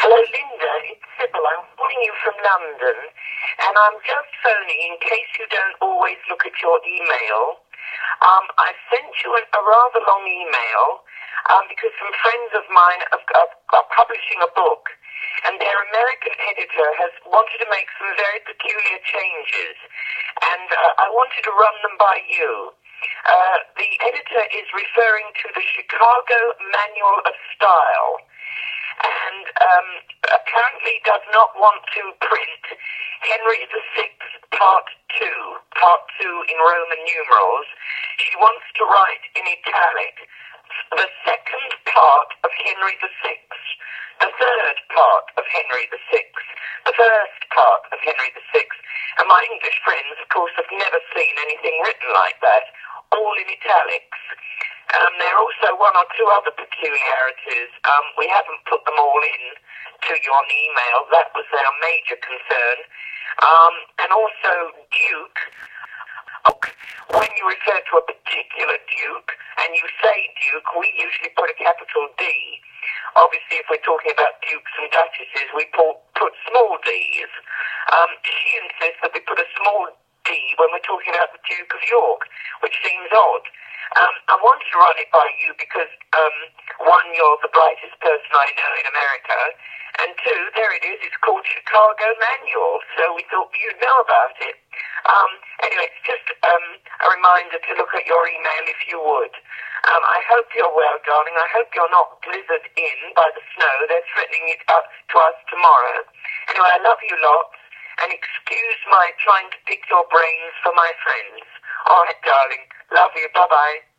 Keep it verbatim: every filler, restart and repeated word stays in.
Hello, Linda. It's Sybil. I'm calling you from London, and I'm just phoning in case you don't always look at your email. Um, I sent you a, a rather long email um, because some friends of mine are, are, are publishing a book, and their American editor has wanted to make some very peculiar changes, and uh, I wanted to run them by you. Uh, the editor is referring to the Chicago Manual of Style, and um, apparently does not want to print Henry the Sixth Part two, Part two in Roman numerals. She wants to write in italic the second part of Henry the Sixth, the third part of Henry the Sixth, the first part of Henry the Sixth. And my English friends, of course, have never seen anything written like that, all in italics. Um, there are also one or two other peculiarities. Um, we haven't put them all in to you on email. That was our major concern. Um, and also Duke. Okay. When you refer to a particular Duke, and you say Duke, we usually put a capital D. Obviously, if we're talking about Dukes and Duchesses, we put, put small Ds. Um, she insists that we put a small D when we're talking about the Duke of York, which seems odd. Um, I wanted to run it by you because, um, one, you're the brightest person I know in America, and two, there it is, it's called Chicago Manual, so we thought you'd know about it. Um, anyway, it's just um, a reminder to look at your email if you would. Um, I hope you're well, darling. I hope you're not blizzard in by the snow. They're threatening it up to us tomorrow. Anyway, I love you lots, and excuse my trying to pick your brains for my friends. All right, darling. Love you. Bye-bye.